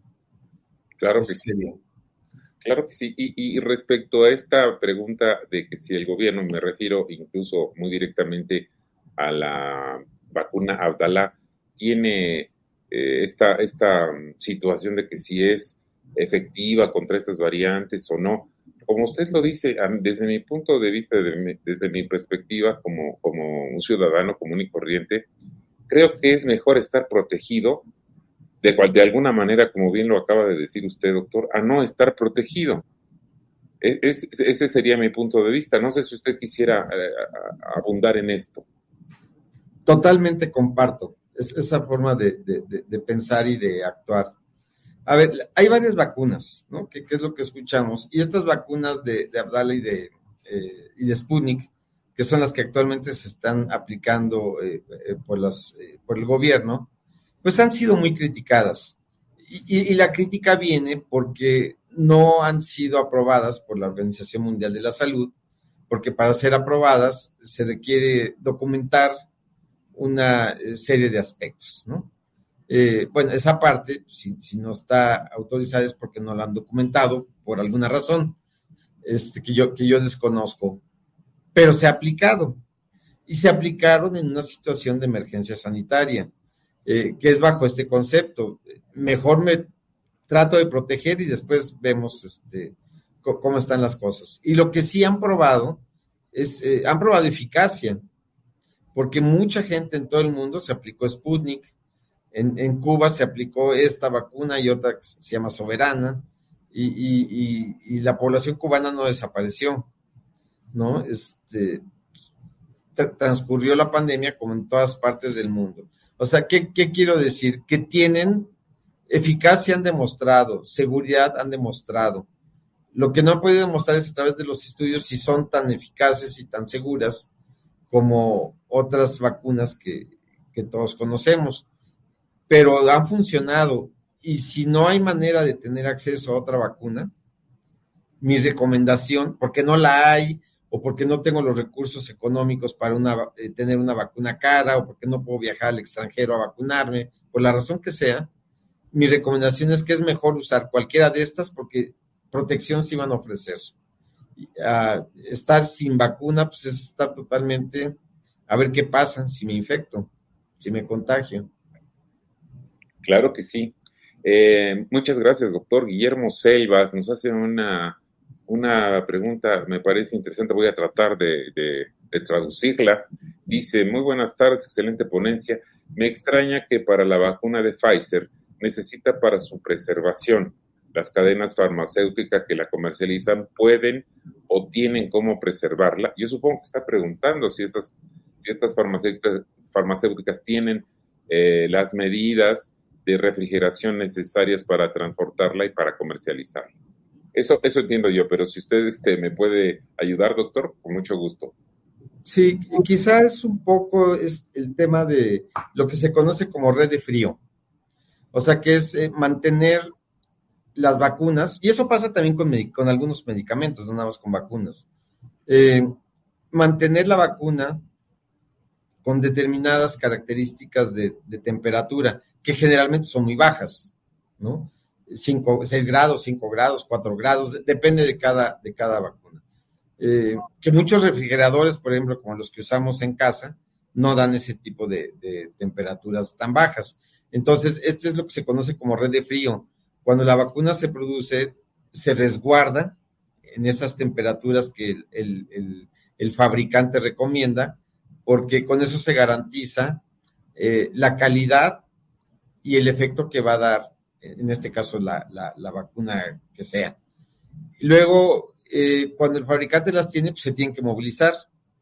Claro que sí. Claro que sí. Y, y respecto a esta pregunta de que si el gobierno, me refiero incluso muy directamente a la vacuna Abdala, tiene eh, esta, esta situación de que si es efectiva contra estas variantes o no. Como usted lo dice, desde mi punto de vista, desde mi perspectiva como, como un ciudadano común y corriente, creo que es mejor estar protegido de, cual, de alguna manera, como bien lo acaba de decir usted, doctor, a no estar protegido. Es, ese sería mi punto de vista. No sé si usted quisiera uh, abundar en esto. Totalmente comparto es, esa forma de, de, de, de pensar y de actuar. A ver, hay varias vacunas, ¿no? ¿Qué, qué es lo que escuchamos? Y estas vacunas de, de Abdala y de, eh, y de Sputnik, que son las que actualmente se están aplicando eh, eh, por, las, eh, por el gobierno, pues han sido muy criticadas. Y, y, y la crítica viene porque no han sido aprobadas por la Organización Mundial de la Salud, porque para ser aprobadas se requiere documentar una serie de aspectos, ¿no? Eh, bueno, esa parte, si, si no está autorizada es porque no la han documentado por alguna razón este, que, yo, que yo desconozco, pero se ha aplicado y se aplicaron en una situación de emergencia sanitaria, eh, que es bajo este concepto. Mejor me trato de proteger y después vemos este, c- cómo están las cosas. Y lo que sí han probado es, eh, han probado eficacia, porque mucha gente en todo el mundo se aplicó Sputnik. En, en Cuba se aplicó esta vacuna y otra que se llama Soberana, y, y, y, y la población cubana no desapareció, ¿no? Este, tra- transcurrió la pandemia como en todas partes del mundo. O sea, ¿qué, qué quiero decir? Que tienen eficacia, han demostrado, seguridad han demostrado. Lo que no han podido demostrar es a través de los estudios si son tan eficaces y tan seguras como otras vacunas que, que todos conocemos, pero han funcionado. Y si no hay manera de tener acceso a otra vacuna, mi recomendación, porque no la hay, o porque no tengo los recursos económicos para una, eh, tener una vacuna cara, o porque no puedo viajar al extranjero a vacunarme, por la razón que sea, mi recomendación es que es mejor usar cualquiera de estas porque protección sí van a ofrecer. Uh, estar sin vacuna, pues es estar totalmente, a ver qué pasa si me infecto, si me contagio. Claro que sí. Eh, muchas gracias, doctor. Guillermo Selvas nos hace una, una pregunta, me parece interesante, voy a tratar de, de, de traducirla. Dice, muy buenas tardes, excelente ponencia. Me extraña que para la vacuna de Pfizer necesita para su preservación. Las cadenas farmacéuticas que la comercializan pueden o tienen cómo preservarla. Yo supongo que está preguntando si estas, si estas farmacéuticas, farmacéuticas tienen eh, las medidas de refrigeración necesarias para transportarla y para comercializarla. Eso, eso entiendo yo, pero si usted este, me puede ayudar, doctor, con mucho gusto. Sí, quizás es un poco es el tema de lo que se conoce como red de frío. O sea, que es eh, mantener las vacunas, y eso pasa también con, con algunos medicamentos, no nada más con vacunas. Eh, mantener la vacuna con determinadas características de, de temperatura, que generalmente son muy bajas, ¿no? cinco, seis grados, cinco grados, cuatro grados, depende de cada, de cada vacuna. Eh, que muchos refrigeradores, por ejemplo, como los que usamos en casa, no dan ese tipo de, de temperaturas tan bajas. Entonces, este es lo que se conoce como red de frío. Cuando la vacuna se produce, se resguarda en esas temperaturas que el, el, el, el fabricante recomienda, porque con eso se garantiza eh, la calidad y el efecto que va a dar, en este caso, la, la, la vacuna que sea. Luego, eh, cuando el fabricante las tiene, pues se tienen que movilizar.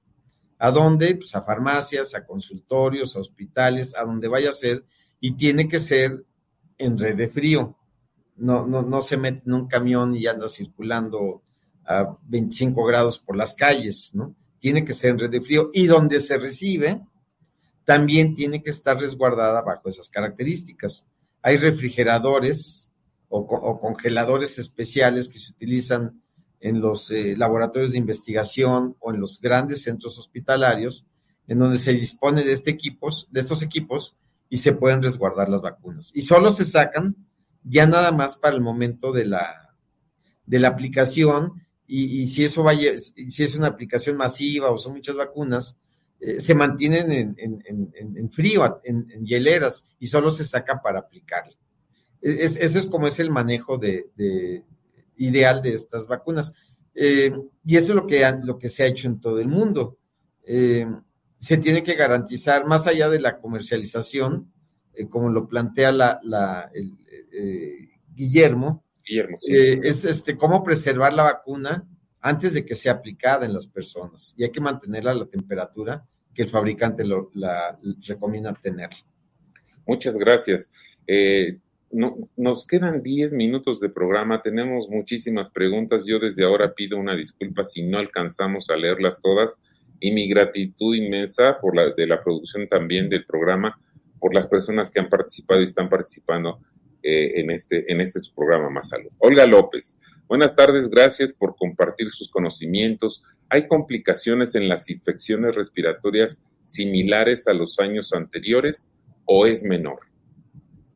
¿A dónde? Pues a farmacias, a consultorios, a hospitales, a donde vaya a ser, y tiene que ser en red de frío. No, no, no se mete en un camión y anda circulando a veinticinco grados por las calles, ¿no? Tiene que ser en red de frío, y donde se recibe también tiene que estar resguardada bajo esas características. Hay refrigeradores o, o congeladores especiales que se utilizan en los eh, laboratorios de investigación o en los grandes centros hospitalarios, en donde se dispone de, este equipos, de estos equipos y se pueden resguardar las vacunas. Y solo se sacan ya nada más para el momento de la, de la aplicación, y, y si eso vaya, si es una aplicación masiva o son muchas vacunas, eh, se mantienen en, en, en, en frío, en, en hieleras, y solo se saca para aplicarle. Es, eso es como es el manejo de, de ideal de estas vacunas. Eh, y eso es lo que, lo que se ha hecho en todo el mundo. Eh, se tiene que garantizar, más allá de la comercialización, eh, como lo plantea la, la, el, eh, Guillermo, Guillermo sí. eh, es este, cómo preservar la vacuna antes de que sea aplicada en las personas. Y hay que mantenerla a la temperatura que el fabricante lo, la, recomienda tener. Muchas gracias. Eh, No, nos quedan diez minutos de programa, tenemos muchísimas preguntas. Yo desde ahora pido una disculpa si no alcanzamos a leerlas todas, y mi gratitud inmensa por la, de la producción también del programa, por las personas que han participado y están participando eh, en, este, en este programa Más Salud. Olga López, buenas tardes, gracias por compartir sus conocimientos. ¿Hay complicaciones en las infecciones respiratorias similares a los años anteriores o es menor?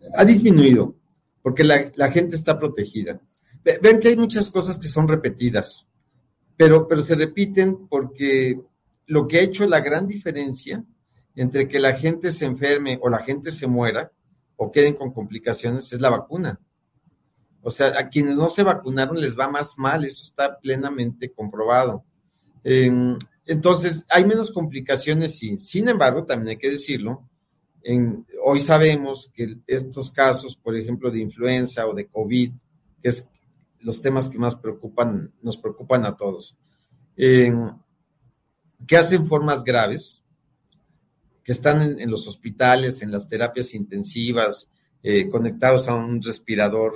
Ha disminuido, porque la, la gente está protegida. Ven que hay muchas cosas que son repetidas, pero, pero se repiten porque lo que ha hecho la gran diferencia entre que la gente se enferme o la gente se muera o queden con complicaciones es la vacuna. O sea, a quienes no se vacunaron les va más mal, eso está plenamente comprobado. Eh, entonces, hay menos complicaciones, sí. Sin embargo, también hay que decirlo, en, hoy sabemos que estos casos, por ejemplo, de influenza o de COVID, que es los temas que más preocupan, nos preocupan a todos, eh, que hacen formas graves, que están en, en los hospitales, en las terapias intensivas, eh, conectados a un respirador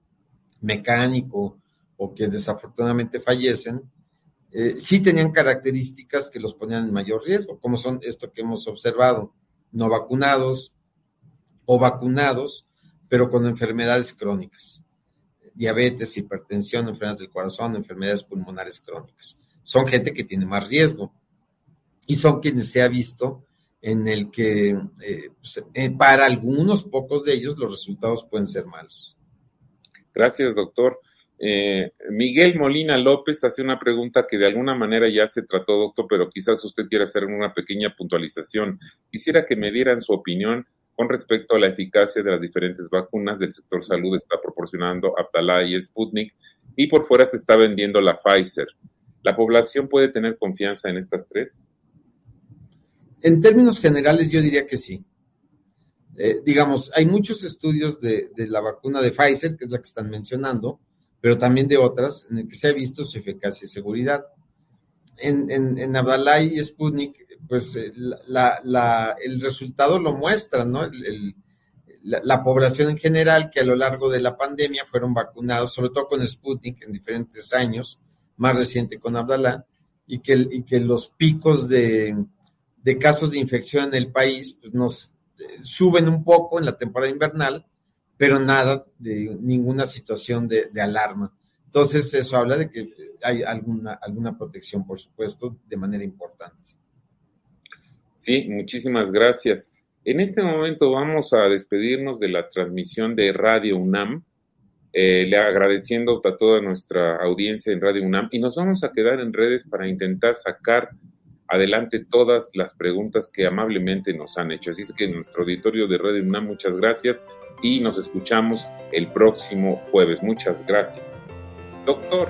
mecánico o que desafortunadamente fallecen, eh, sí tenían características que los ponían en mayor riesgo, como son esto que hemos observado, no vacunados o vacunados, pero con enfermedades crónicas, diabetes, hipertensión, enfermedades del corazón, enfermedades pulmonares crónicas. Son gente que tiene más riesgo y son quienes se ha visto en el que eh, pues, eh, para algunos pocos de ellos los resultados pueden ser malos. Gracias, doctor. Eh, Miguel Molina López hace una pregunta que de alguna manera ya se trató, doctor, pero quizás usted quiera hacer una pequeña puntualización. Quisiera que me dieran su opinión con respecto a la eficacia de las diferentes vacunas del sector salud. Está proporcionando Abdala y Sputnik, y por fuera se está vendiendo la Pfizer. ¿La población puede tener confianza en estas tres? En términos generales, yo diría que sí. Eh, digamos, hay muchos estudios de, de la vacuna de Pfizer, que es la que están mencionando, pero también de otras, en el que se ha visto su eficacia y seguridad. En, en, en Abdala y Sputnik, pues la, la, el resultado lo muestra, ¿no? El, el, la, la población en general, que a lo largo de la pandemia fueron vacunados, sobre todo con Sputnik en diferentes años, más reciente con Abdala, y que, y que los picos de, de casos de infección en el país pues nos eh, suben un poco en la temporada invernal, pero nada de ninguna situación de, de alarma. Entonces, eso habla de que hay alguna, alguna protección, por supuesto, de manera importante. Sí, muchísimas gracias. En este momento vamos a despedirnos de la transmisión de Radio UNAM, eh, le agradeciendo a toda nuestra audiencia en Radio UNAM, y nos vamos a quedar en redes para intentar sacar adelante todas las preguntas que amablemente nos han hecho. Así es que en nuestro auditorio de Radio UNAM, muchas gracias y nos escuchamos el próximo jueves. Muchas gracias. Doctor.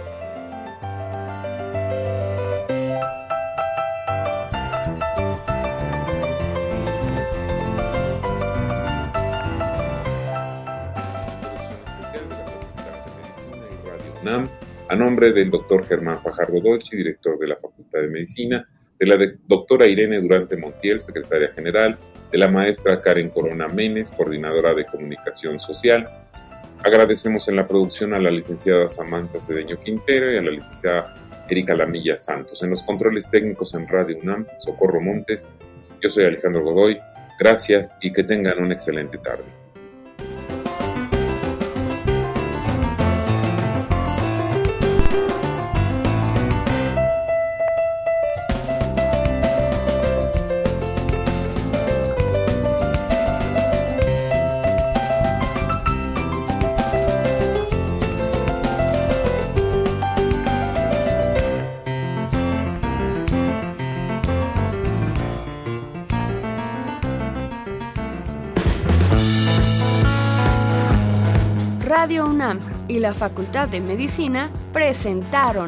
A nombre del doctor Germán Fajardo Dolci, director de la Facultad de Medicina, de la de doctora Irene Durante Montiel, secretaria general, de la maestra Karen Corona Menes, coordinadora de comunicación social. Agradecemos en la producción a la licenciada Samantha Cedeño Quintero y a la licenciada Erika Lamilla Santos. En los controles técnicos en Radio UNAM, Socorro Montes. Yo soy Alejandro Godoy. Gracias y que tengan una excelente tarde. Radio UNAM y la Facultad de Medicina presentaron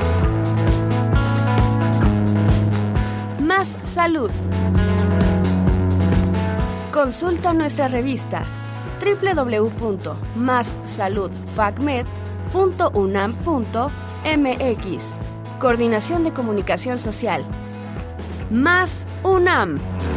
Más Salud. Consulta nuestra revista doble u doble u doble u punto más salud facmed punto unam punto m x. Coordinación de Comunicación Social. Más UNAM.